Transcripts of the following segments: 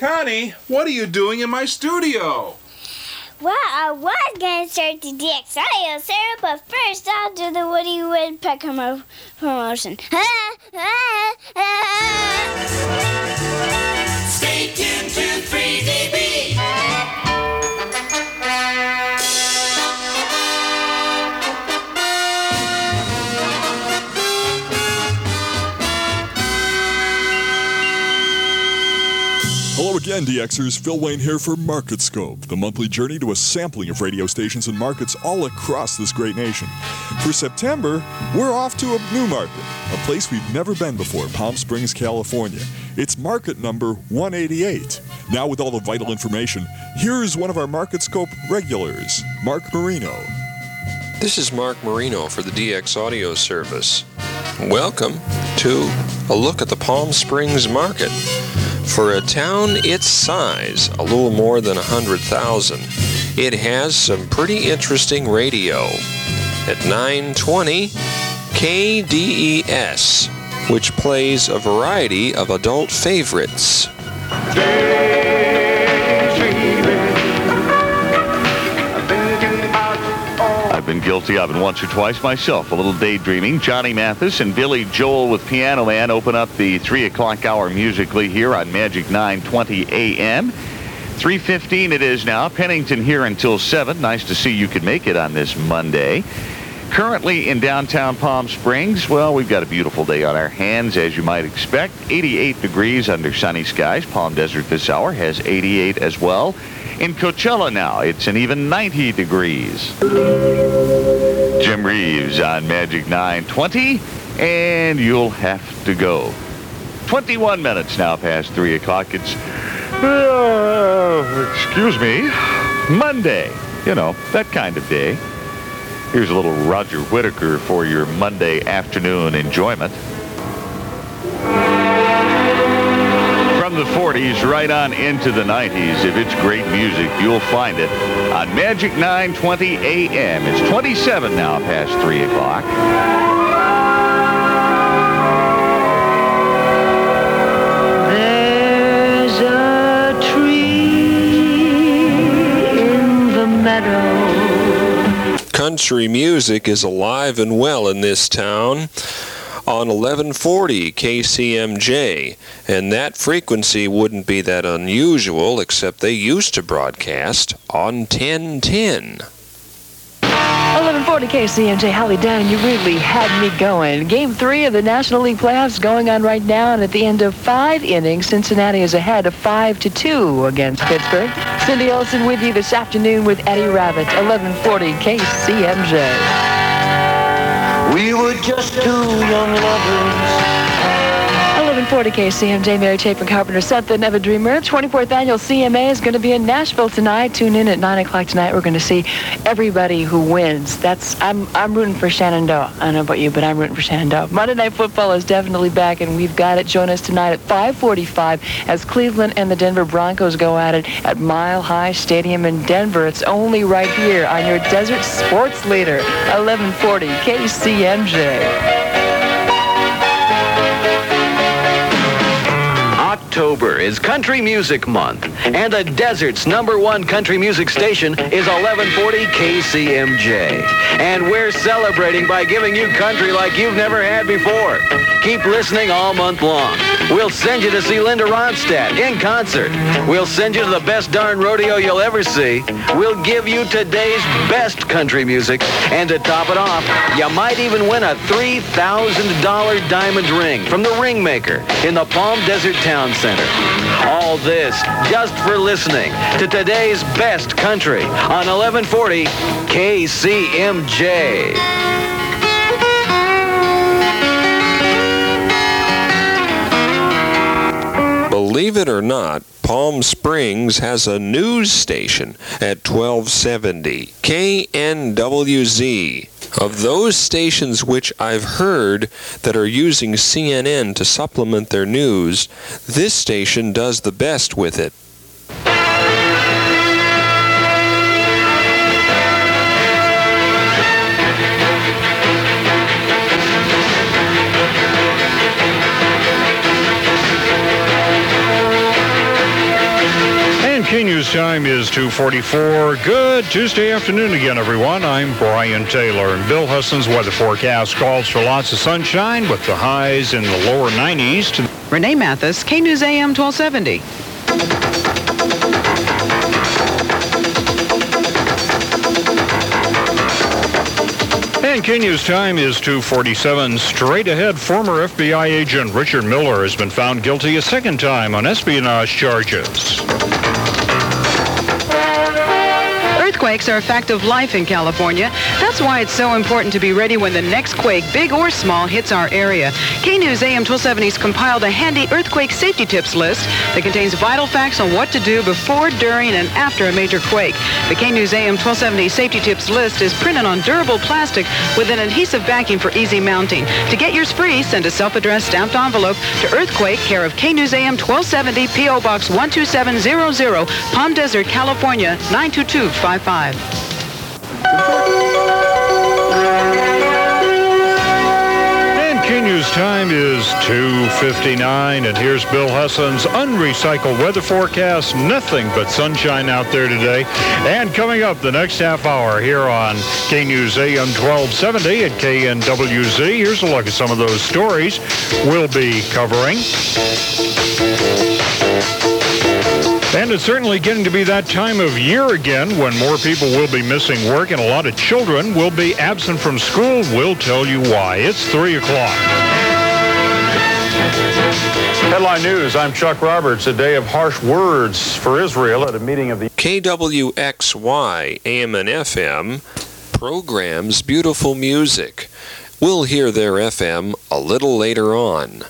Connie, what are you doing in my studio? Well, I was going to start the DX audio syrup, but first I'll do the Woody Woodpecker promotion. Stay tuned to 3DB. Hello again, DXers. Phil Wayne here for MarketScope, the monthly journey to a sampling of radio stations and markets all across this great nation. For September, we're off to a new market, a place we've never been before, Palm Springs, California. It's market number 188. Now with all the vital information, here's one of our MarketScope regulars, Mark Marino. This is Mark Marino for the DX Audio Service. Welcome to a look at the Palm Springs market. For a town its size, a little more than 100,000, it has some pretty interesting radio. At 920, KDES, which plays a variety of adult favorites. I've been guilty of it once or twice myself. A little daydreaming. Johnny Mathis and Billy Joel with Piano Man open up the 3 o'clock hour musically here on Magic 920 AM. 3:15 it is now. Pennington here until 7. Nice to see you could make it on this Monday. Currently in downtown Palm Springs, well, we've got a beautiful day on our hands, as you might expect. 88 degrees under sunny skies. Palm Desert this hour has 88 as well. In Coachella now, it's an even 90 degrees. Jim Reeves on Magic 920, and you'll have to go. 21 minutes now past 3 o'clock. It's, excuse me, Monday. You know, that kind of day. Here's a little Roger Whittaker for your Monday afternoon enjoyment. From the 40s right on into the 90s. If it's great music, you'll find it on Magic 920 AM. It's 27 now past 3 o'clock. There's a tree in the meadow. Country music is alive and well in this town on 1140 KCMJ, and that frequency wouldn't be that unusual, except they used to broadcast on 1010. 1140 KCMJ, Holly Down, you really had me going. Game 3 of the National League playoffs going on right now, and at the end of 5 innings, Cincinnati is ahead of 5-2 against Pittsburgh. Cindy Olsen with you this afternoon with Eddie Rabbitt, 1140 KCMJ. We were just 2 young lovers. 1140 KCMJ, Mary Chapin Carpenter, Something of a Dreamer. 24th annual CMA is going to be in Nashville tonight. Tune in at 9 o'clock tonight. We're going to see everybody who wins. I'm rooting for Shenandoah. I don't know about you, but I'm rooting for Shenandoah. Monday Night Football is definitely back, and we've got it. Join us tonight at 5:45 as Cleveland and the Denver Broncos go at it at Mile High Stadium in Denver. It's only right here on your Desert Sports Leader, 1140 KCMJ. October is Country Music Month, and the Desert's #1 country music station is 1140 KCMJ. And we're celebrating by giving you country like you've never had before. Keep listening all month long. We'll send you to see Linda Ronstadt in concert. We'll send you to the best darn rodeo you'll ever see. We'll give you today's best country music. And to top it off, you might even win a $3,000 diamond ring from the Ringmaker in the Palm Desert Town Center. All this just for listening to today's best country on 1140 KCMJ. Believe it or not, Palm Springs has a news station at 1270 KNWZ. Of those stations which I've heard that are using CNN to supplement their news, this station does the best with it. K-News time is 2:44. Good Tuesday afternoon again, everyone. I'm Brian Taylor, and Bill Husson's weather forecast calls for lots of sunshine with the highs in the lower 90s. Renee Mathis, K-News AM 1270. And K-News time is 2:47. Straight ahead, former FBI agent Richard Miller has been found guilty a second time on espionage charges. Earthquakes are a fact of life in California. That's why it's so important to be ready when the next quake, big or small, hits our area. K-News AM 1270's compiled a handy earthquake safety tips list that contains vital facts on what to do before, during, and after a major quake. The K-News AM 1270 safety tips list is printed on durable plastic with an adhesive backing for easy mounting. To get yours free, send a self-addressed stamped envelope to Earthquake, care of K-News AM 1270, P.O. Box 12700, Palm Desert, California, 92255. And K-News time is 2:59, and here's Bill Husson's unrecycled weather forecast. Nothing but sunshine out there today. And coming up the next half hour here on K-News AM 1270 at KNWZ, here's a look at some of those stories we'll be covering. And it's certainly getting to be that time of year again when more people will be missing work and a lot of children will be absent from school. We'll tell you why. It's 3 o'clock. Headline News, I'm Chuck Roberts. A day of harsh words for Israel at a meeting of the KWXY AM and FM programs beautiful music. We'll hear their FM a little later on.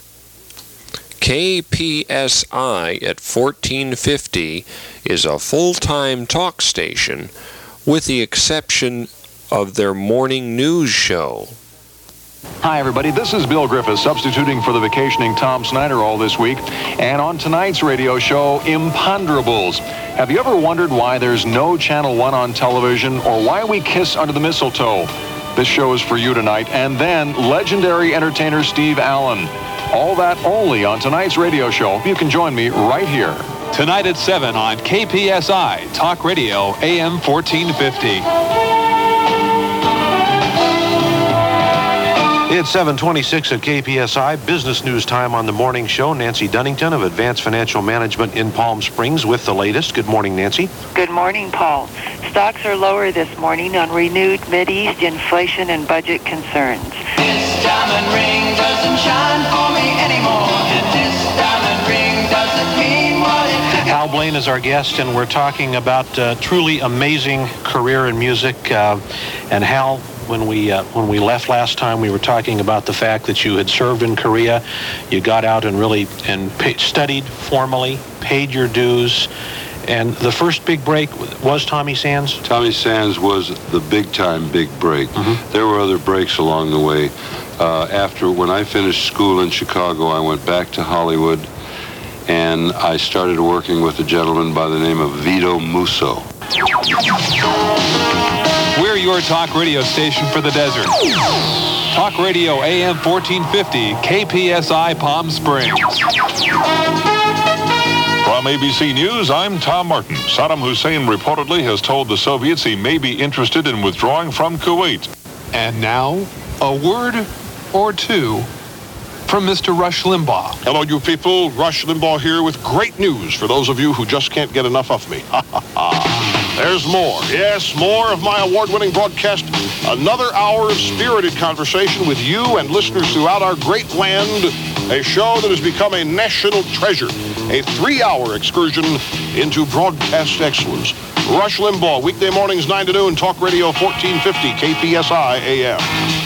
KPSI at 1450 is a full-time talk station with the exception of their morning news show. Hi, everybody. This is Bill Griffiths, substituting for the vacationing Tom Snyder all this week. And on tonight's radio show, Imponderables. Have you ever wondered why there's no Channel 1 on television or why we kiss under the mistletoe? This show is for you tonight. And then legendary entertainer Steve Allen. All that only on tonight's radio show. You can join me right here. Tonight at 7 on KPSI, Talk Radio, AM 1450. It's 7:26 at KPSI. Business news time on the morning show. Nancy Dunnington of Advanced Financial Management in Palm Springs with the latest. Good morning, Nancy. Good morning, Paul. Stocks are lower this morning on renewed Mideast inflation and budget concerns. This diamond ring doesn't shine for me anymore, and this diamond ring doesn't mean what it could. Hal Blaine is our guest, and we're talking about truly amazing career in music. And Hal, when we left last time, we were talking about the fact that you had served in Korea. You got out and really studied formally, paid your dues. And the first big break was Tommy Sands? Tommy Sands was the big-time big break. Mm-hmm. There were other breaks along the way. When I finished school in Chicago, I went back to Hollywood, and I started working with a gentleman by the name of Vito Musso. We're your talk radio station for the desert. Talk Radio AM 1450, KPSI Palm Springs. From ABC News, I'm Tom Martin. Saddam Hussein reportedly has told the Soviets he may be interested in withdrawing from Kuwait. And now, a word or two from Mr. Rush Limbaugh. Hello, you people. Rush Limbaugh here with great news for those of you who just can't get enough of me. There's more. Yes, more of my award-winning broadcast. Another hour of spirited conversation with you and listeners throughout our great land. A show that has become a national treasure. A 3-hour excursion into broadcast excellence. Rush Limbaugh, weekday mornings 9 to noon, Talk Radio 1450, KPSI AM.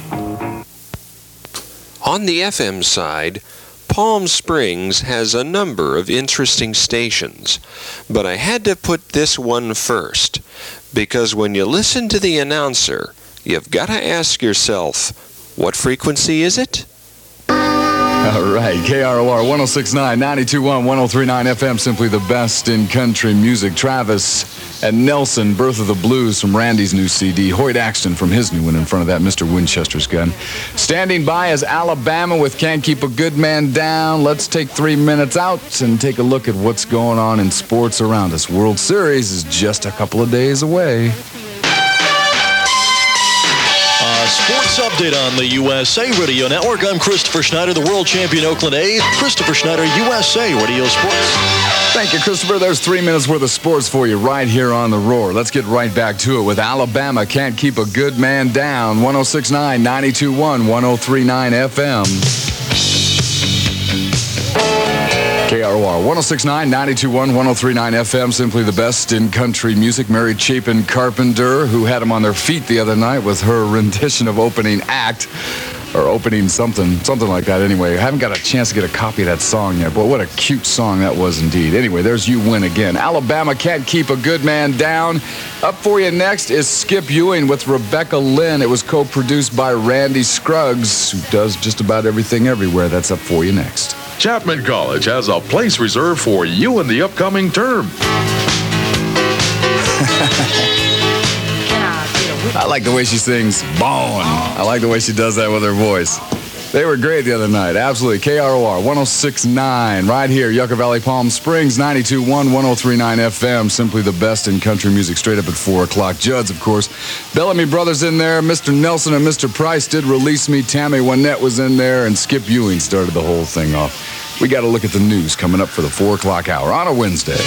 On the FM side, Palm Springs has a number of interesting stations, but I had to put this one first, because when you listen to the announcer, you've got to ask yourself, what frequency is it? All right, KROR 106.9, 92.1, 103.9 FM, simply the best in country music. Travis and Nelson, Birth of the Blues from Randy's new CD. Hoyt Axton from his new one. In front of that, Mr. Winchester's gun. Standing by is Alabama with Can't Keep a Good Man Down. Let's take 3 minutes out and take a look at what's going on in sports around us. World Series is just a couple of days away. Sports update on the USA Radio Network. I'm Christopher Schneider, the world champion Oakland A's. Christopher Schneider, USA Radio Sports. Thank you, Christopher. There's 3 minutes worth of sports for you right here on The Roar. Let's get right back to it with Alabama Can't Keep a Good Man Down. 106.9, 92.1, 103.9 FM. KROR 106.9, 92.1, 103.9 FM, simply the best in country music. Mary Chapin Carpenter, who had them on their feet the other night with her rendition of Opening Act, or Opening something like that anyway. I haven't got a chance to get a copy of that song yet, but what a cute song that was indeed. Anyway, there's You Win Again. Alabama Can't Keep a Good Man Down. Up for you next is Skip Ewing with Rebecca Lynn. It was co-produced by Randy Scruggs, who does just about everything everywhere. That's up for you next. Chapman College has a place reserved for you in the upcoming term. I like the way she sings Bone. I like the way she does that with her voice. They were great the other night. Absolutely. KROR 106.9 right here, Yucca Valley, Palm Springs, 92.1, 103.9 FM. Simply the best in country music straight up at 4 o'clock. Judd's, of course. Bellamy Brothers in there. Mr. Nelson and Mr. Price did Release Me. Tammy Wynette was in there. And Skip Ewing started the whole thing off. We got to look at the news coming up for the 4 o'clock hour on a Wednesday.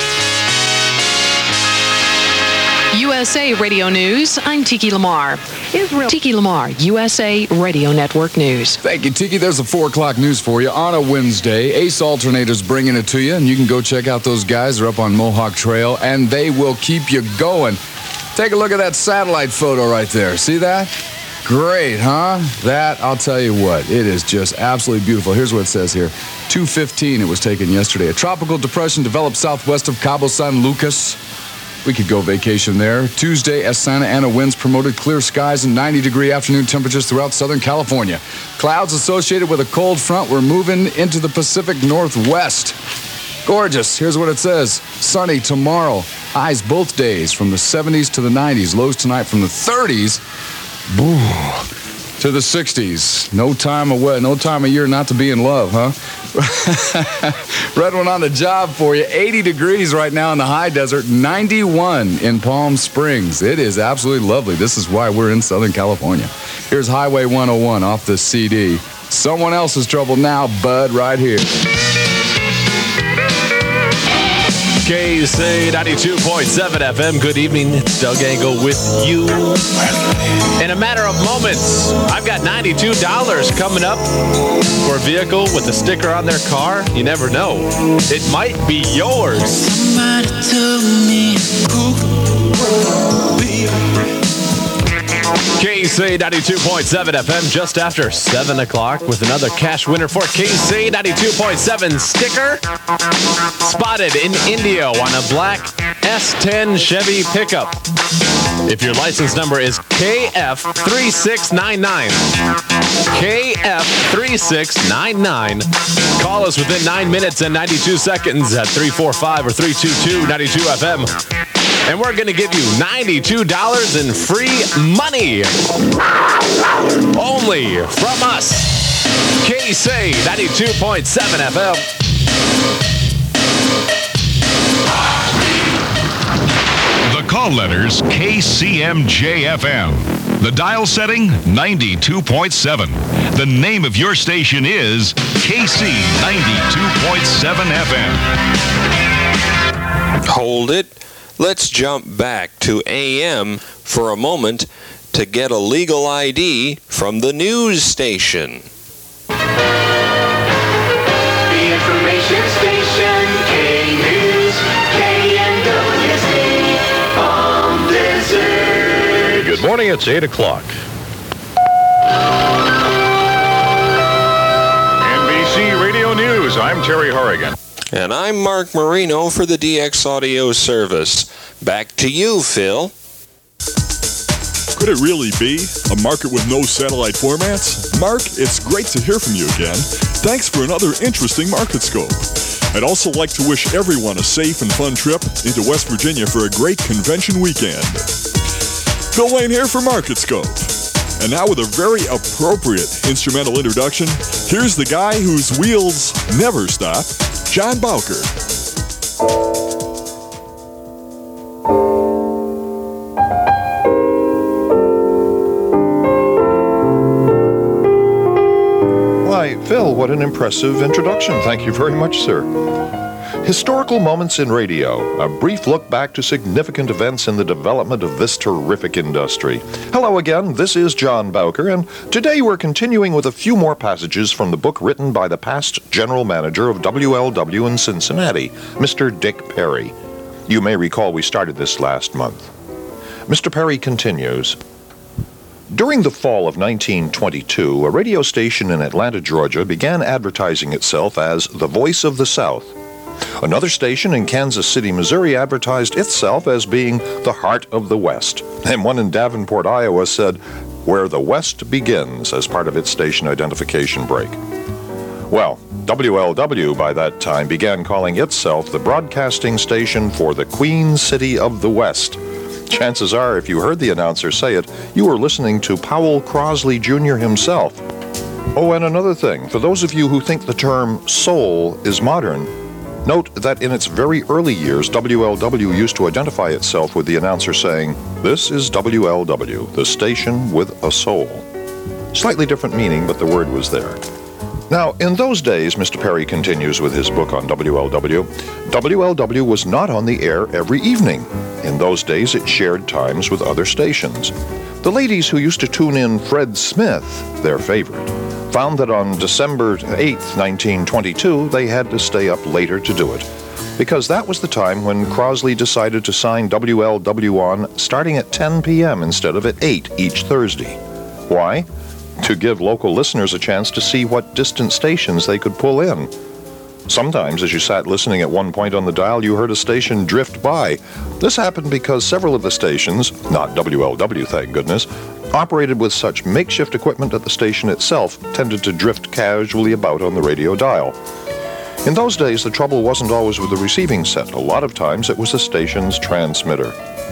USA Radio News, I'm Tiki Lamar. Tiki Lamar, USA Radio Network News. Thank you, Tiki. There's the 4 o'clock news for you on a Wednesday. Ace Alternators bringing it to you, and you can go check out those guys. They're up on Mohawk Trail, and they will keep you going. Take a look at that satellite photo right there. See that? Great, huh? That, I'll tell you what, it is just absolutely beautiful. Here's what it says here. 2:15 it was taken yesterday. A tropical depression developed southwest of Cabo San Lucas. We could go vacation there. Tuesday, as Santa Ana winds promoted clear skies and 90-degree afternoon temperatures throughout Southern California. Clouds associated with a cold front were moving into the Pacific Northwest. Gorgeous. Here's what it says. Sunny tomorrow. Highs both days from the 70s to the 90s. Lows tonight from the 30s to the 60s. No time of year not to be in love, huh? Red one on the job for you. 80 degrees right now in the high desert. 91 in Palm Springs. It is absolutely lovely. This is why we're in Southern California. Here's Highway 101 off the CD. Someone else's trouble now, bud, right here. KC 92.7 FM. Good evening. It's Doug Angle with you. In a matter of moments, I've got $92 coming up for a vehicle with a sticker on their car. You never know. It might be yours. Somebody tell me who will be KC 92.7 FM just after 7 o'clock with another cash winner for KC 92.7 sticker. Spotted in Indio on a black S10 Chevy pickup. If your license number is KF3699, KF3699, call us within 9 minutes and 92 seconds at 345 or 322-92FM. And we're going to give you $92 in free money. Only from us. KC 92.7 FM. The call letters KCMJ-FM. The dial setting 92.7. The name of your station is KC 92.7 FM. Hold it. Let's jump back to AM for a moment to get a legal ID from the news station. The information station, K-News, KNWC, Palm Desert. Good morning, it's 8 o'clock. NBC Radio News, I'm Terry Horrigan. And I'm Mark Marino for the DX Audio Service. Back to you, Phil. Could it really be a market with no satellite formats? Mark, it's great to hear from you again. Thanks for another interesting Market Scope. I'd also like to wish everyone a safe and fun trip into West Virginia for a great convention weekend. Phil Lane here for Market Scope. And now with a very appropriate instrumental introduction, here's the guy whose wheels never stop, John Bowker. Why, Phil, what an impressive introduction. Thank you very much, sir. Historical Moments in Radio, a brief look back to significant events in the development of this terrific industry. Hello again, this is John Bowker, and today we're continuing with a few more passages from the book written by the past general manager of WLW in Cincinnati, Mr. Dick Perry. You may recall we started this last month. Mr. Perry continues, during the fall of 1922, a radio station in Atlanta, Georgia began advertising itself as the Voice of the South. Another station in Kansas City, Missouri advertised itself as being the Heart of the West, and one in Davenport, Iowa said, Where the West Begins, as part of its station identification break. Well, WLW by that time began calling itself the broadcasting station for the Queen City of the West. Chances are, if you heard the announcer say it, you were listening to Powell Crosley Jr. himself. Oh, and another thing, for those of you who think the term soul is modern, note that in its very early years, WLW used to identify itself with the announcer saying, This is WLW, the station with a soul. Slightly different meaning, but the word was there. Now, in those days, Mr. Perry continues with his book on WLW, WLW was not on the air every evening. In those days, it shared times with other stations. The ladies who used to tune in Fred Smith, their favorite, found that on December 8, 1922, they had to stay up later to do it, because that was the time when Crosley decided to sign WLW on starting at 10 p.m. instead of at 8 each Thursday. Why? To give local listeners a chance to see what distant stations they could pull in. Sometimes, as you sat listening at one point on the dial, you heard a station drift by. This happened because several of the stations, not WLW, thank goodness, operated with such makeshift equipment that the station itself tended to drift casually about on the radio dial. In those days, the trouble wasn't always with the receiving set. A lot of times, it was the station's transmitter.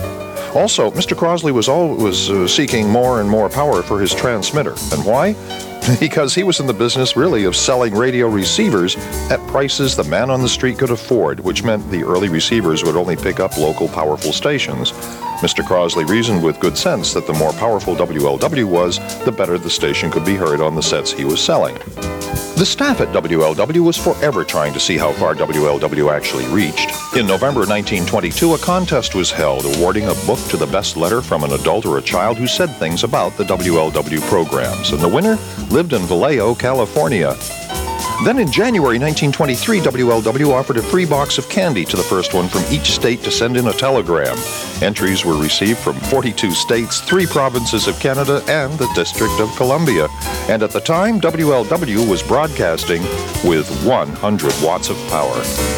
Also, Mr. Crosley was always seeking more and more power for his transmitter. And why? Because he was in the business, really, of selling radio receivers at prices the man on the street could afford, which meant the early receivers would only pick up local powerful stations. Mr. Crosley reasoned with good sense that the more powerful WLW was, the better the station could be heard on the sets he was selling. The staff at WLW was forever trying to see how far WLW actually reached. In November 1922, a contest was held awarding a book to the best letter from an adult or a child who said things about the WLW programs, and the winner lived in Vallejo, California. Then in January 1923, WLW offered a free box of candy to the first one from each state to send in a telegram. Entries were received from 42 states, 3 provinces of Canada, and the District of Columbia. And at the time, WLW was broadcasting with 100 watts of power.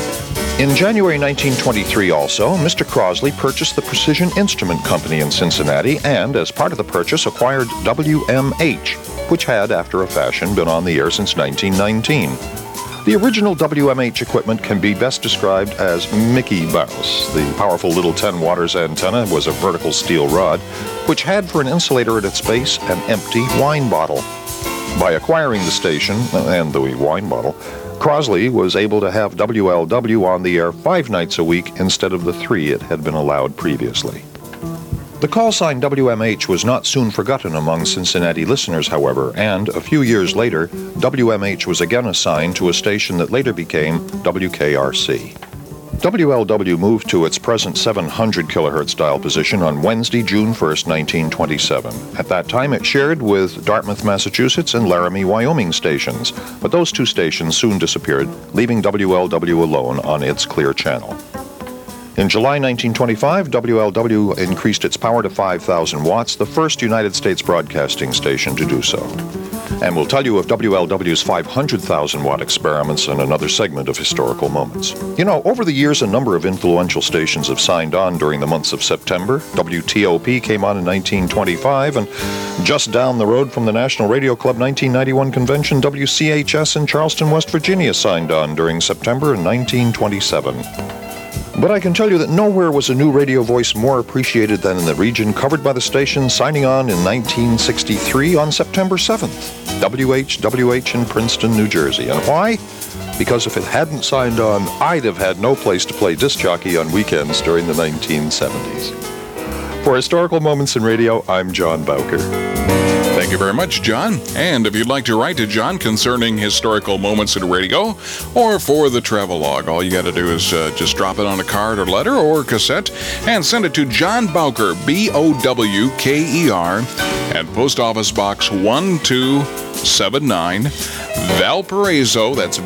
In January 1923 also, Mr. Crosley purchased the Precision Instrument Company in Cincinnati and, as part of the purchase, acquired WMH, which had, after a fashion, been on the air since 1919. The original WMH equipment can be best described as Mickey Mouse. The powerful little 10 waters antenna was a vertical steel rod, which had for an insulator at its base an empty wine bottle. By acquiring the station and the wine bottle, Crosley was able to have WLW on the air 5 nights a week instead of the 3 it had been allowed previously. The call sign WMH was not soon forgotten among Cincinnati listeners, however, and a few years later, WMH was again assigned to a station that later became WKRC. WLW moved to its present 700 kilohertz dial position on Wednesday, June 1st, 1927. At that time, it shared with Dartmouth, Massachusetts and Laramie, Wyoming stations, but those 2 stations soon disappeared, leaving WLW alone on its clear channel. In July 1925, WLW increased its power to 5,000 watts, the first United States broadcasting station to do so. And we'll tell you of WLW's 500,000 watt experiments in another segment of Historical Moments. You know, over the years, a number of influential stations have signed on during the months of September. WTOP came on in 1925, and just down the road from the National Radio Club 1991 convention, WCHS in Charleston, West Virginia signed on during September in 1927. But I can tell you that nowhere was a new radio voice more appreciated than in the region covered by the station, signing on in 1963 on September 7th, WHWH in Princeton, New Jersey. And why? Because if it hadn't signed on, I'd have had no place to play disc jockey on weekends during the 1970s. For Historical Moments in Radio, I'm John Bowker. Thank you very much, John. And if you'd like to write to John concerning historical moments in radio or for the travel log, all you got to do is just drop it on a card or letter or cassette and send it to John Bowker, Bowker, at Post Office Box 1279, Valparaiso, that's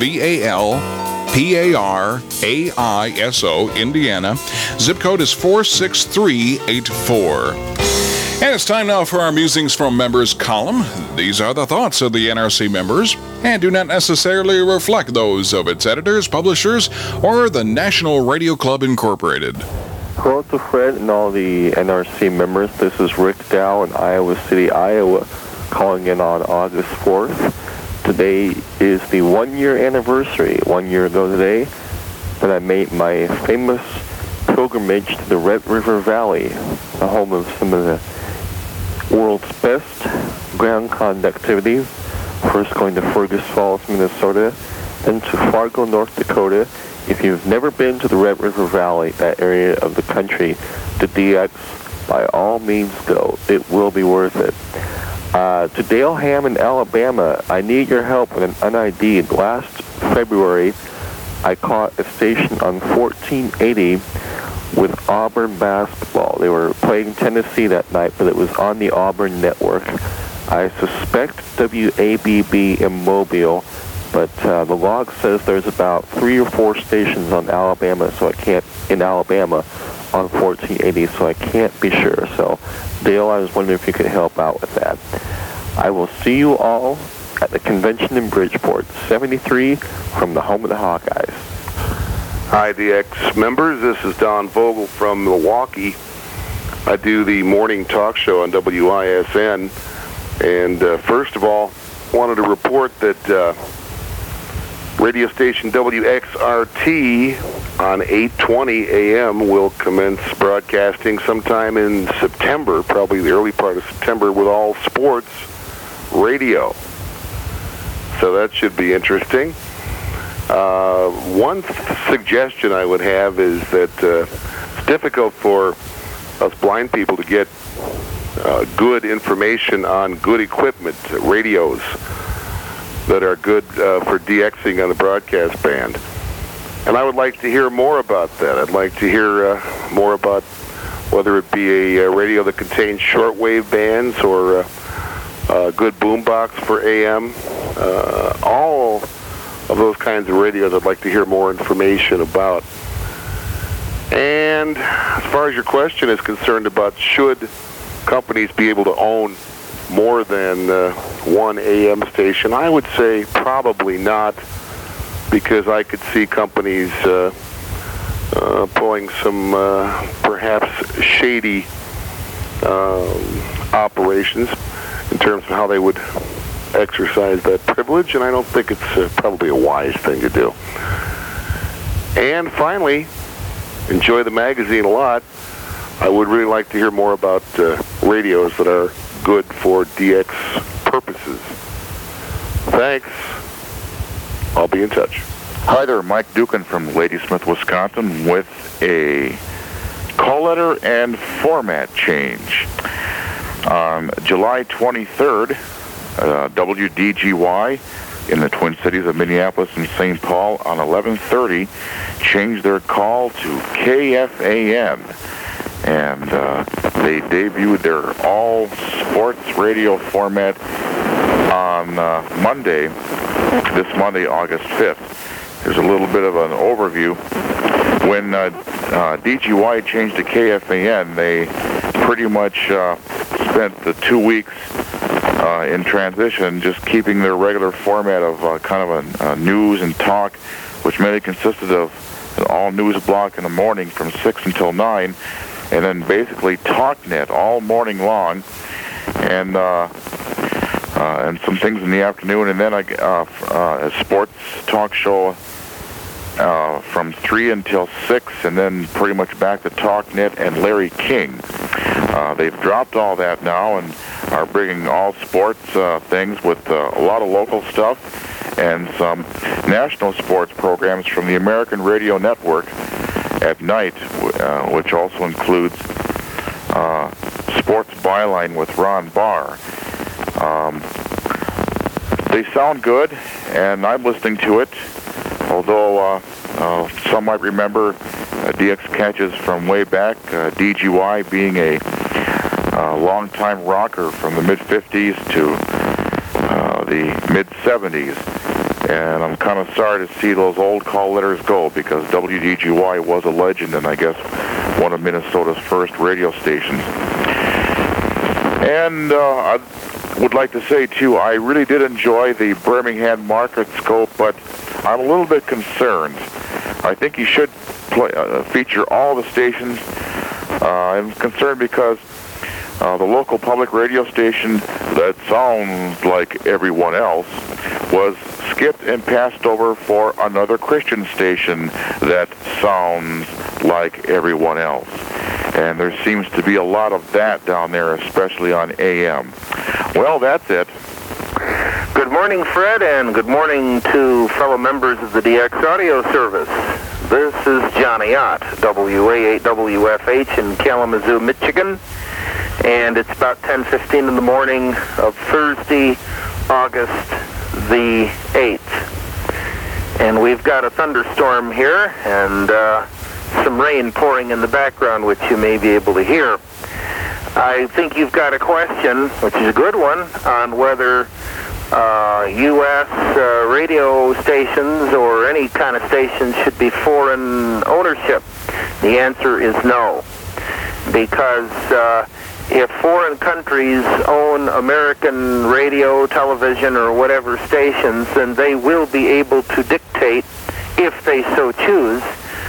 Valparaiso, Indiana. Zip code is 46384. And it's time now for our Musings from Members column. These are the thoughts of the NRC members and do not necessarily reflect those of its editors, publishers, or the National Radio Club Incorporated. Hello to Fred and all the NRC members. This is Rick Dow in Iowa City, Iowa, calling in on August 4th. Today is the 1-year anniversary, 1 year ago today, that I made my famous pilgrimage to the Red River Valley, the home of some of the world's best ground conductivity. First going to Fergus Falls, Minnesota, then to Fargo, North Dakota. If you've never been to the Red River Valley, that area of the country, to DX, by all means go. It will be worth it. To Daleham in Alabama, I need your help with an UNID. Last February, I caught a station on 1480 with Auburn basketball. They were playing Tennessee that night, but it was on the Auburn network. I suspect WABB in Mobile, but the log says there's about 3 or 4 stations on Alabama, in Alabama on 1480, so I can't be sure. So, Dale, I was wondering if you could help out with that. I will see you all at the convention in Bridgeport, 73, from the home of the Hawkeyes. Hi, DX members. This is Don Vogel from Milwaukee. I do the morning talk show on WISN. And first of all, wanted to report that radio station WXRT on 8:20 a.m. will commence broadcasting sometime in September, probably the early part of September, with all sports radio. So that should be interesting. One suggestion I would have is that it's difficult for us blind people to get good information on good equipment, radios that are good for DXing on the broadcast band. And I would like to hear more about that. I'd like to hear more about whether it be a radio that contains shortwave bands or a good boombox for AM. All of those kinds of radios I'd like to hear more information about. And as far as your question is concerned about should companies be able to own more than one AM station, I would say probably not, because I could see companies pulling some perhaps shady operations in terms of how they would exercise that privilege, and I don't think it's probably a wise thing to do. And finally, enjoy the magazine a lot. I would really like to hear more about radios that are good for DX purposes. Thanks. I'll be in touch. Hi there, Mike Dukin from Ladysmith, Wisconsin, with a call letter and format change. On July 23rd, WDGY in the Twin Cities of Minneapolis and St. Paul on 1130 changed their call to KFAN, and they debuted their all sports radio format on this Monday, August 5th. Here's a little bit of an overview. When DGY changed to KFAN, they pretty much spent the 2 weeks in transition, just keeping their regular format of kind of a news and talk, which mainly consisted of an all-news block in the morning from 6 until 9, and then basically TalkNet all morning long, and some things in the afternoon, and then a sports talk show from 3 until 6, and then pretty much back to TalkNet and Larry King. They've dropped all that now and are bringing all sports things with a lot of local stuff and some national sports programs from the American Radio Network at night, which also includes Sports Byline with Ron Barr. They sound good, and I'm listening to it, although some might remember DX Catches from way back, DGY being a long-time rocker from the mid-50s to the mid-70s. And I'm kind of sorry to see those old call letters go, because WDGY was a legend and I guess one of Minnesota's first radio stations. And I would like to say, too, I really did enjoy the Birmingham Market Scope, but I'm a little bit concerned. I think you should feature all the stations. I'm concerned because the local public radio station that sounds like everyone else was skipped and passed over for another Christian station that sounds like everyone else. And there seems to be a lot of that down there, especially on AM. Well, that's it. Good morning, Fred, and good morning to fellow members of the DX Audio Service. This is Johnny Ott, WA8WFH in Kalamazoo, Michigan, and it's about 10:15 in the morning of Thursday, August the 8th. And we've got a thunderstorm here and some rain pouring in the background, which you may be able to hear. I think you've got a question, which is a good one, on whether U.S. radio stations or any kind of stations should be foreign ownership. The answer is no, because if foreign countries own American radio, television, or whatever stations, then they will be able to dictate, if they so choose,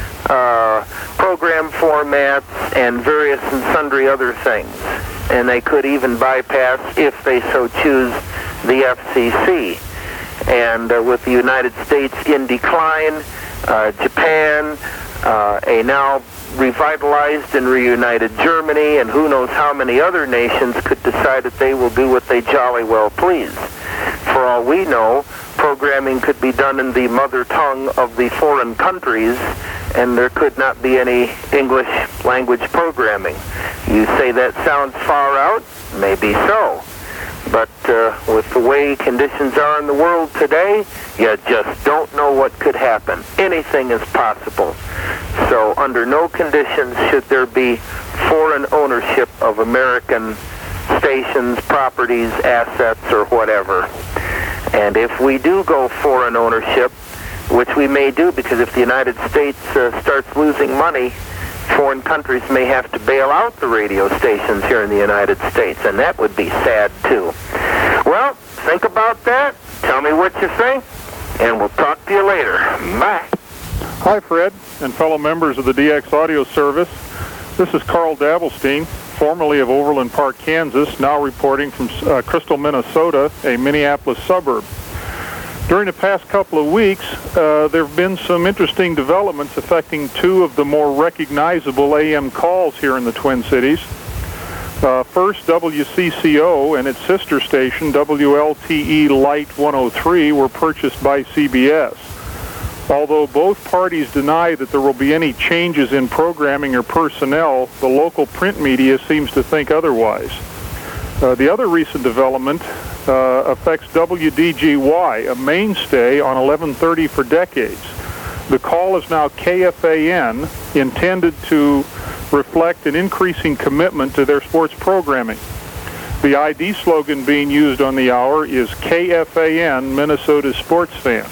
program formats and various and sundry other things. And they could even bypass, if they so choose, the FCC. And with the United States in decline, Japan, a now revitalized and reunited Germany, and who knows how many other nations could decide that they will do what they jolly well please. For all we know, programming could be done in the mother tongue of the foreign countries, and there could not be any English language programming. You say that sounds far out? Maybe so. But with the way conditions are in the world today, you just don't know what could happen. Anything is possible. So under no conditions should there be foreign ownership of American stations, properties, assets, or whatever. And if we do go foreign ownership, which we may do, because if the United States starts losing money, foreign countries may have to bail out the radio stations here in the United States, and that would be sad, too. Well, think about that. Tell me what you think, and we'll talk to you later. Bye. Hi, Fred, and fellow members of the DX Audio Service. This is Carl Dabblestein, formerly of Overland Park, Kansas, now reporting from Crystal, Minnesota, a Minneapolis suburb. During the past couple of weeks, there have been some interesting developments affecting two of the more recognizable AM calls here in the Twin Cities. First, WCCO and its sister station, WLTE Light 103, were purchased by CBS. Although both parties deny that there will be any changes in programming or personnel, the local print media seems to think otherwise. The other recent development affects WDGY, a mainstay on 1130 for decades. The call is now KFAN, intended to reflect an increasing commitment to their sports programming. The ID slogan being used on the hour is KFAN, Minnesota's sports fan.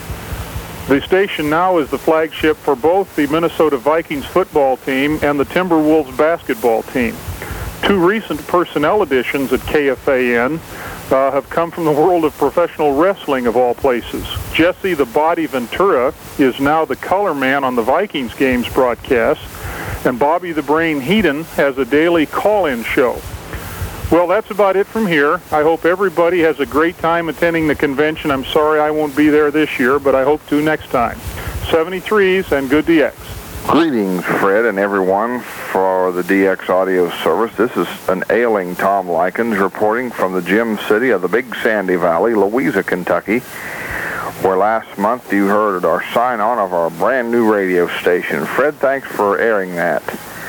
The station now is the flagship for both the Minnesota Vikings football team and the Timberwolves basketball team. Two recent personnel additions at KFAN have come from the world of professional wrestling, of all places. Jesse the Body Ventura is now the color man on the Vikings games broadcast, and Bobby the Brain Heaton has a daily call-in show. Well, that's about it from here. I hope everybody has a great time attending the convention. I'm sorry I won't be there this year, but I hope to next time. 73s and good DX. Greetings, Fred and everyone, for the DX Audio Service. This is an ailing Tom Likens reporting from the Gem City of the Big Sandy Valley, Louisa, Kentucky, where last month you heard our sign-on of our brand new radio station. Fred, thanks for airing that.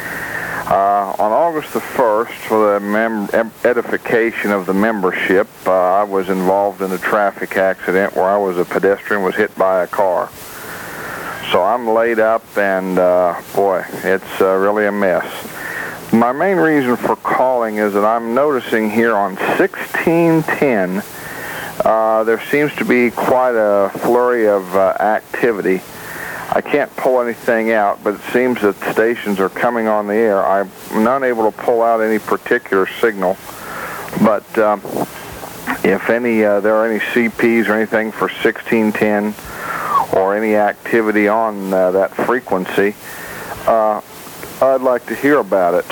On August the 1st, for the edification of the membership, I was involved in a traffic accident where I was a pedestrian, was hit by a car. So I'm laid up, and boy, it's really a mess. My main reason for calling is that I'm noticing here on 1610, there seems to be quite a flurry of activity. I can't pull anything out, but it seems that stations are coming on the air. I'm not able to pull out any particular signal, but if any, there are any CPs or anything for 1610 or any activity on that frequency, I'd like to hear about it.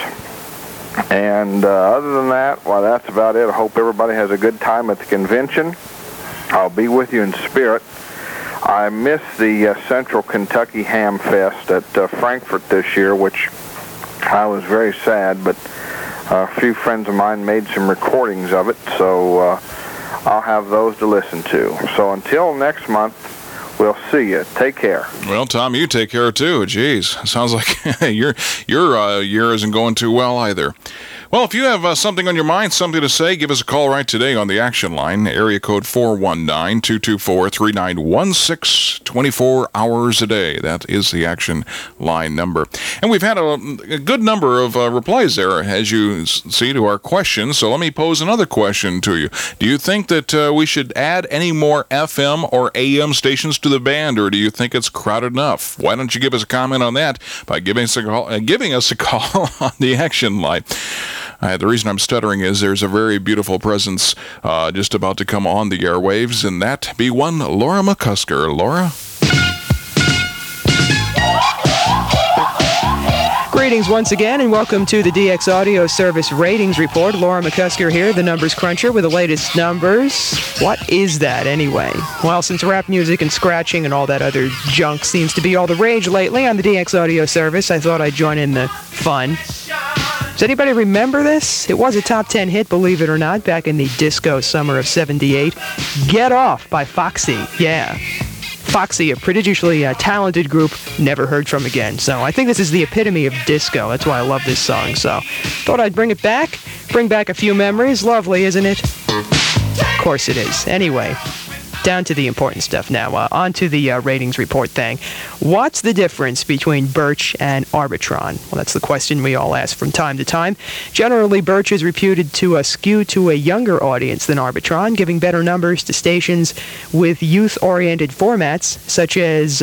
And other than that, well, that's about it. I hope everybody has a good time at the convention. I'll be with you in spirit. I missed the Central Kentucky Ham Fest at Frankfort this year, which I was very sad, but a few friends of mine made some recordings of it, so I'll have those to listen to. So until next month, we'll see you. Take care. Well, Tom, you take care too. Jeez, sounds like your year isn't going too well either. Well, if you have something on your mind, something to say, give us a call right today on the Action Line, area code 419-224-3916, 24 hours a day. That is the Action Line number. And we've had a good number of replies there, as you see, to our questions. So let me pose another question to you. Do you think that we should add any more FM or AM stations to the band, or do you think it's crowded enough? Why don't you give us a comment on that by giving us a call on the Action Line? The reason I'm stuttering is there's a very beautiful presence just about to come on the airwaves, and that be one Laura McCusker. Laura? Greetings once again, and welcome to the DX Audio Service Ratings Report. Laura McCusker here, the Numbers Cruncher, with the latest numbers. What is that, anyway? Well, since rap music and scratching and all that other junk seems to be all the rage lately on the DX Audio Service, I thought I'd join in the fun. Does anybody remember this? It was a top 10 hit, believe it or not, back in the disco summer of '78. Get Off by Foxy. Yeah. Foxy, a prodigiously talented group, never heard from again. So I think this is the epitome of disco. That's why I love this song. So thought I'd bring it back, bring back a few memories. Lovely, isn't it? Of course it is. Anyway, down to the important stuff now. On to the ratings report thing. What's the difference between Birch and Arbitron? Well, that's the question we all ask from time to time. Generally, Birch is reputed to skew to a younger audience than Arbitron, giving better numbers to stations with youth-oriented formats, such as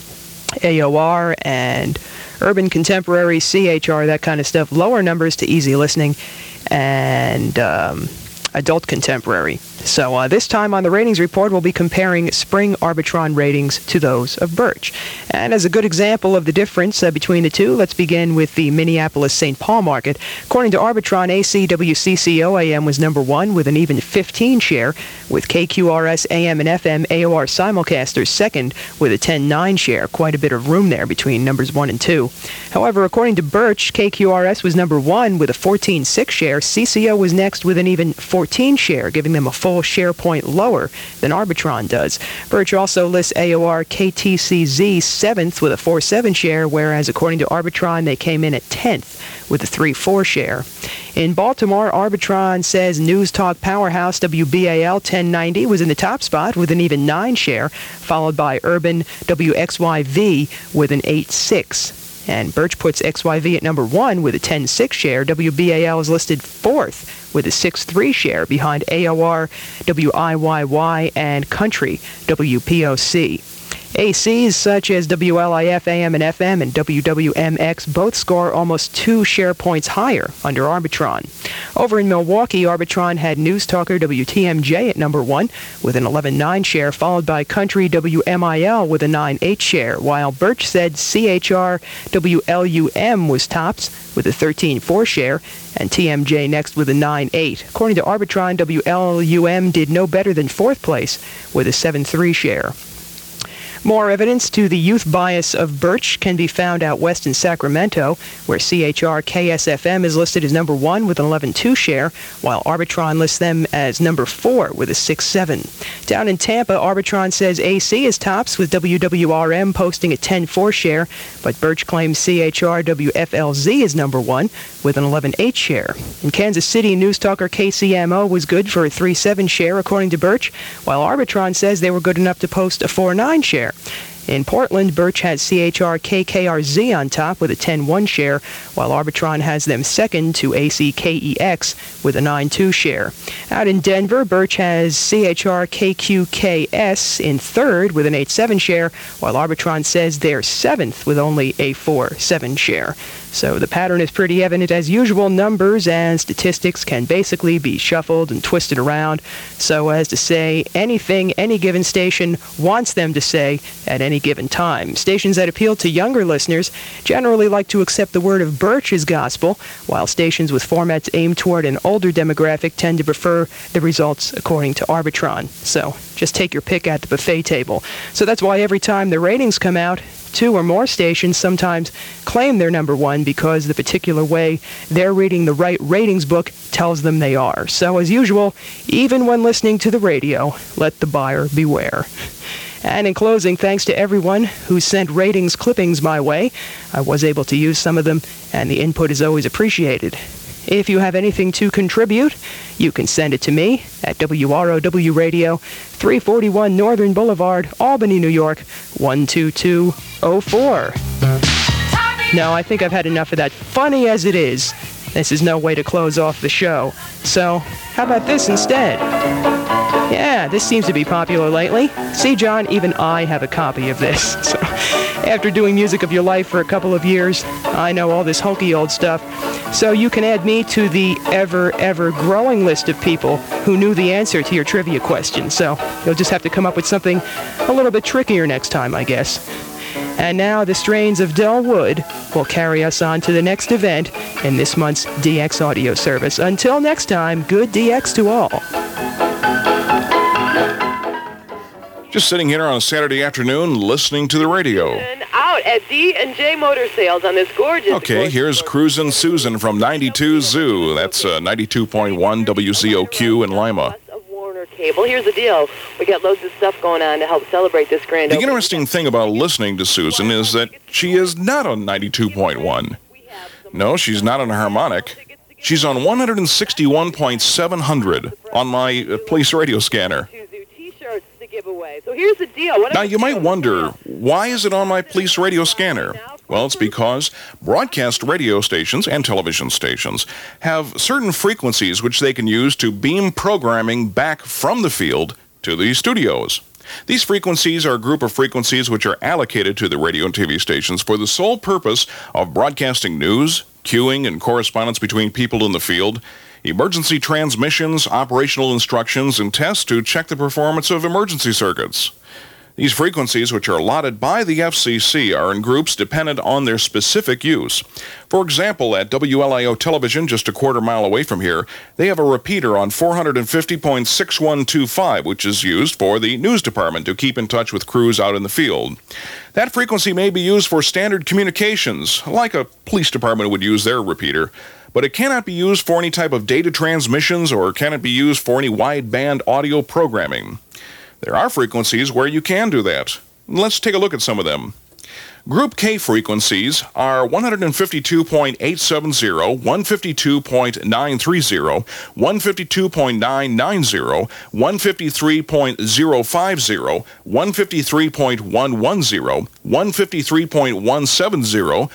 AOR and Urban Contemporary, CHR, that kind of stuff. Lower numbers to easy listening and Adult Contemporary. So this time on the ratings report, we'll be comparing spring Arbitron ratings to those of Birch. And as a good example of the difference between the two, let's begin with the Minneapolis-St. Paul market. According to Arbitron, ACWCCO AM was number 1 with an even 15 share, with KQRS AM and FM AOR simulcasters second with a 10-9 share. Quite a bit of room there between numbers 1 and 2. However, according to Birch, KQRS was number 1 with a 14.6 share. CCO was next with an even 14 share, giving them a full share point lower than Arbitron does. Birch also lists AOR KTCZ 7th with a 4.7 share, whereas according to Arbitron, they came in at 10th with a 3.4 share. In Baltimore, Arbitron says News Talk powerhouse WBAL 1090 was in the top spot with an even 9 share, followed by Urban WXYV with an 8.6. And Birch puts XYV at number 1 with a 10.6 share. WBAL is listed 4th with a 6.3 share behind AOR, WIYY, and Country, WPOC. ACs such as WLIF AM and FM and WWMX both score almost 2 share points higher under Arbitron. Over in Milwaukee, Arbitron had News Talker WTMJ at number 1 with an 11.9 share, followed by Country WMIL with a 9.8 share, while Birch said CHR WLUM was tops with a 13.4 share, and TMJ next with a 9.8. According to Arbitron, WLUM did no better than 4th place with a 7.3 share. More evidence to the youth bias of Birch can be found out west in Sacramento, where CHR KSFM is listed as number 1 with an 11.2 share, while Arbitron lists them as number 4 with a 6.7. Down in Tampa, Arbitron says AC is tops with WWRM posting a 10.4 share, but Birch claims CHR WFLZ is number 1 with an 11.8 share. In Kansas City, News Talker KCMO was good for a 3.7 share, according to Birch, while Arbitron says they were good enough to post a 4.9 share. In Portland, Birch has CHR KKRZ on top with a 10.1 share, while Arbitron has them second to ACKEX with a 9.2 share. Out in Denver, Birch has CHR KQKS in third with an 8.7 share, while Arbitron says they're seventh with only a 4.7 share. So the pattern is pretty evident as usual. Numbers and statistics can basically be shuffled and twisted around so as to say anything any given station wants them to say at any given time. Stations that appeal to younger listeners generally like to accept the word of Birch as gospel, while stations with formats aimed toward an older demographic tend to prefer the results according to Arbitron. So just take your pick at the buffet table. So that's why every time the ratings come out, 2 or more stations sometimes claim they're number 1 because the particular way they're reading the right ratings book tells them they are. So as usual, even when listening to the radio, let the buyer beware. And in closing, thanks to everyone who sent ratings clippings my way. I was able to use some of them, and the input is always appreciated. If you have anything to contribute, you can send it to me at WROW Radio, 341 Northern Boulevard, Albany, New York, 12204. No, I think I've had enough of that. Funny as it is, this is no way to close off the show. So, how about this instead? Yeah, this seems to be popular lately. See, John, even I have a copy of this. So, after doing Music of Your Life for a couple of years, I know all this hokey old stuff. So you can add me to the ever growing list of people who knew the answer to your trivia question. So you'll just have to come up with something a little bit trickier next time, I guess. And now the strains of Del Wood will carry us on to the next event in this month's DX audio service. Until next time, good DX to all. Just sitting here on a Saturday afternoon listening to the radio. Out at D&J Motor Sales on this gorgeous... Okay, here's Cruisin' Susan from 92 Zoo. That's 92.1 WZOQ in Lima. Cable. Here's the deal. We got loads of stuff going on to help celebrate this grand opening. The interesting thing about listening to Susan is that she is not on 92.1. No, she's not on a harmonic. She's on 161.700 on my police radio scanner. So here's the deal. Now, you might wonder, why is it on my police radio scanner? Well, it's because broadcast radio stations and television stations have certain frequencies which they can use to beam programming back from the field to the studios. These frequencies are a group of frequencies which are allocated to the radio and TV stations for the sole purpose of broadcasting news, cueing, and correspondence between people in the field, emergency transmissions, operational instructions, and tests to check the performance of emergency circuits. These frequencies, which are allotted by the FCC, are in groups dependent on their specific use. For example, at WLIO Television, just a quarter mile away from here, they have a repeater on 450.6125, which is used for the news department to keep in touch with crews out in the field. That frequency may be used for standard communications, like a police department would use their repeater, but it cannot be used for any type of data transmissions or cannot be used for any wideband audio programming. There are frequencies where you can do that. Let's take a look at some of them. Group K frequencies are 152.870, 152.930, 152.990, 153.050, 153.110, 153.170,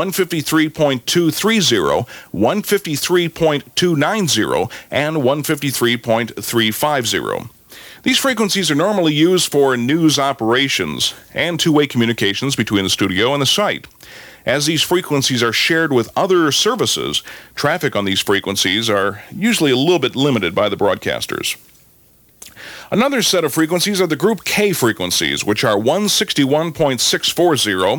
153.230, 153.290, and 153.350. These frequencies are normally used for news operations and two-way communications between the studio and the site. As these frequencies are shared with other services, traffic on these frequencies are usually a little bit limited by the broadcasters. Another set of frequencies are the Group K frequencies, which are 161.640,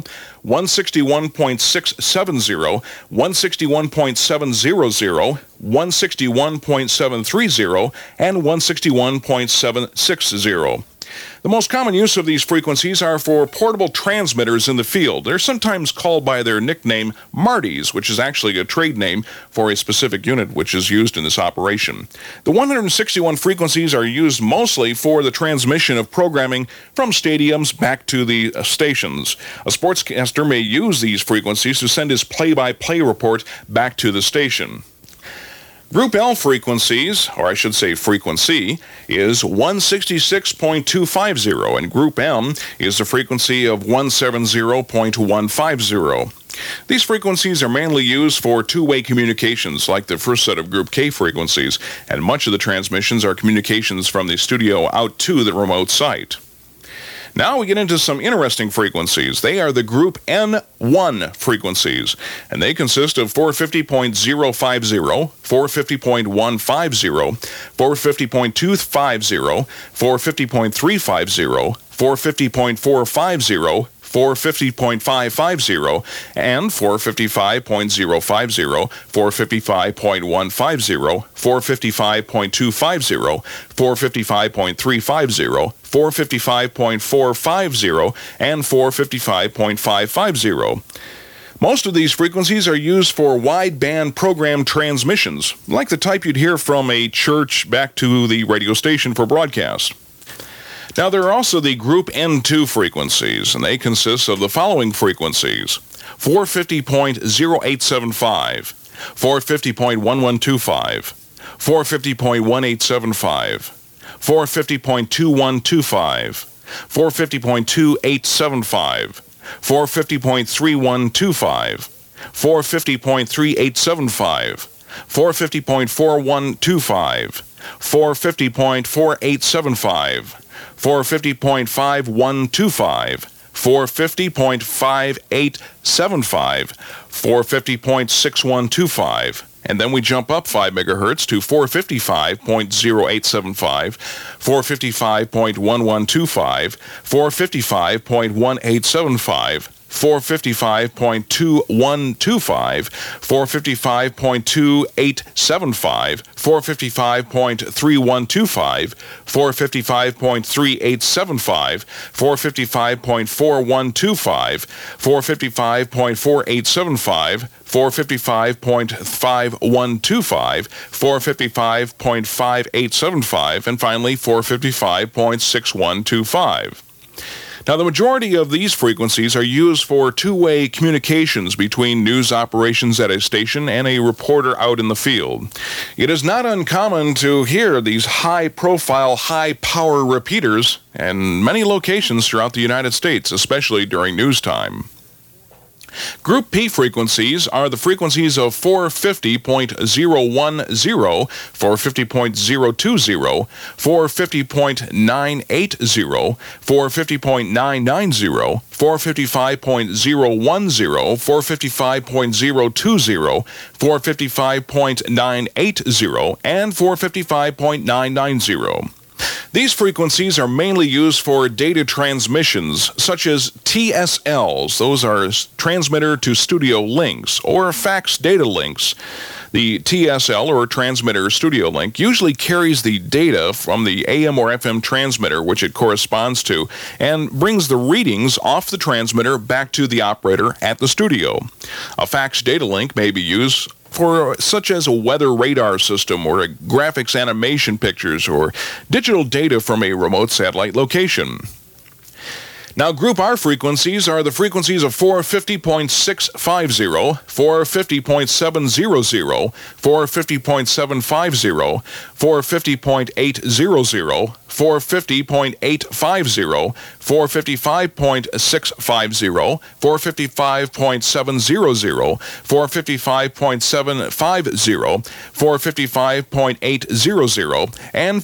161.670, 161.700, 161.730, and 161.760. The most common use of these frequencies are for portable transmitters in the field. They're sometimes called by their nickname Marties, which is actually a trade name for a specific unit which is used in this operation. The 161 frequencies are used mostly for the transmission of programming from stadiums back to the stations. A sportscaster may use these frequencies to send his play-by-play report back to the station. Group L frequencies, or I should say frequency, is 166.250, and Group M is the frequency of 170.150. These frequencies are mainly used for two-way communications, like the first set of Group K frequencies, and much of the transmissions are communications from the studio out to the remote site. Now we get into some interesting frequencies. They are the Group N1 frequencies, and they consist of 450.050, 450.150, 450.250, 450.350, 450.450, 450.550, and 455.050, 455.150, 455.250, 455.350, 455.450, and 455.550. Most of these frequencies are used for wideband program transmissions, like the type you'd hear from a church back to the radio station for broadcast. Now, there are also the Group N2 frequencies, and they consist of the following frequencies: 450.0875, 450.1125, 450.1875, 450.2125, 450.2875, 450.3125, 450.3875, 450.4125, 450.4875, 450.5125, 450.5875, 450.6125, and then we jump up 5 megahertz to 455.0875, 455.1125, 455.1875, 455.2125, 455.2875, 455.3125, 455.3875, 455.4125, 455.4875, 455.5125, 455.5875, and finally 455.6125. Now, the majority of these frequencies are used for two-way communications between news operations at a station and a reporter out in the field. It is not uncommon to hear these high-profile, high-power repeaters in many locations throughout the United States, especially during news time. Group P frequencies are the frequencies of 450.010, 450.020, 450.980, 450.990, 455.010, 455.020, 455.980, and 455.990. These frequencies are mainly used for data transmissions, such as TSLs. Those are transmitter-to-studio links, or fax data links. The TSL, or transmitter-studio link, usually carries the data from the AM or FM transmitter, which it corresponds to, and brings the readings off the transmitter back to the operator at the studio. A fax data link may be used for such as a weather radar system or a graphics animation pictures or digital data from a remote satellite location. Now, Group R frequencies are the frequencies of 450.650, 450.700, 450.750, 450.800, 450.850, 455.650, 455.700, 455.750, 455.800, and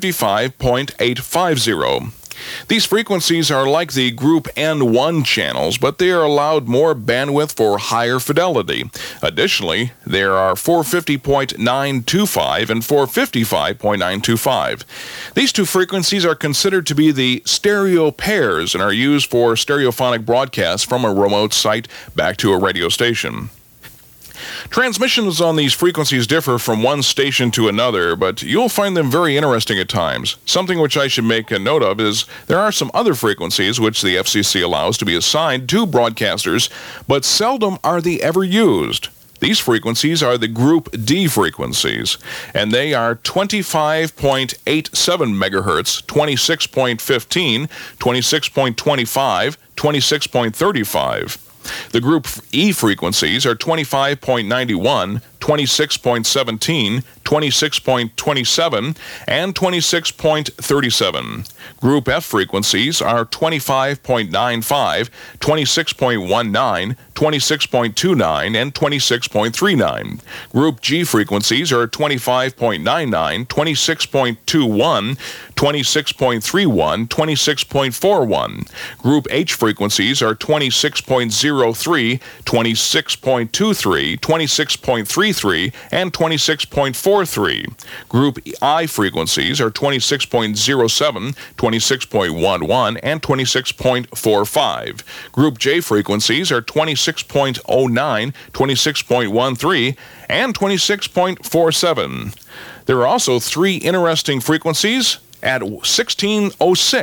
455.850. These frequencies are like the Group N1 channels, but they are allowed more bandwidth for higher fidelity. Additionally, there are 450.925 and 455.925. These two frequencies are considered to be the stereo pairs and are used for stereophonic broadcasts from a remote site back to a radio station. Transmissions on these frequencies differ from one station to another, but you'll find them very interesting at times. Something which I should make a note of is there are some other frequencies which the FCC allows to be assigned to broadcasters, but seldom are they ever used. These frequencies are the Group D frequencies, and they are 25.87 megahertz, 26.15, 26.25, 26.35. The Group E frequencies are 25.91, 26.17, 26.27, and 26.37. Group F frequencies are 25.95, 26.19, 26.29, and 26.39. Group G frequencies are 25.99, 26.21, 26.31, 26.41. Group H frequencies are 26.03, 26.23, 26.33, and 26.43. Group I frequencies are 26.07, 26.11, and 26.45. Group J frequencies are 26.09, 26.13, and 26.47. There are also three interesting frequencies at 1606,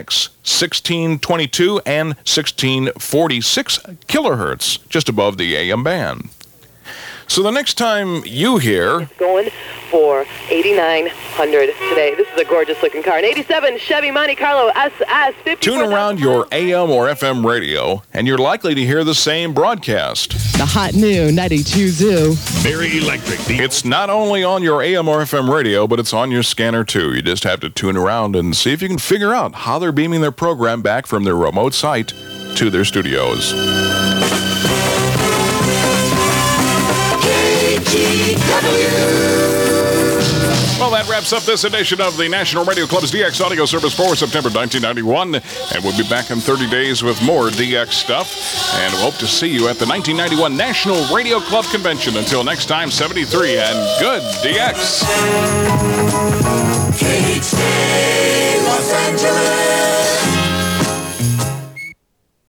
1622, and 1646 kilohertz, just above the AM band. So the next time you hear... It's going for $8,900 today. This is a gorgeous-looking car. An 87 Chevy Monte Carlo SS 50. Tune around your AM or FM radio, and you're likely to hear the same broadcast. The hot new 92 Zoo. Very electric. It's not only on your AM or FM radio, but it's on your scanner, too. You just have to tune around and see if you can figure out how they're beaming their program back from their remote site to their studios. Well, that wraps up this edition of the National Radio Club's DX Audio Service for September 1991. And we'll be back in 30 days with more DX stuff. And we'll hope to see you at the 1991 National Radio Club Convention. Until next time, 73 and good DX.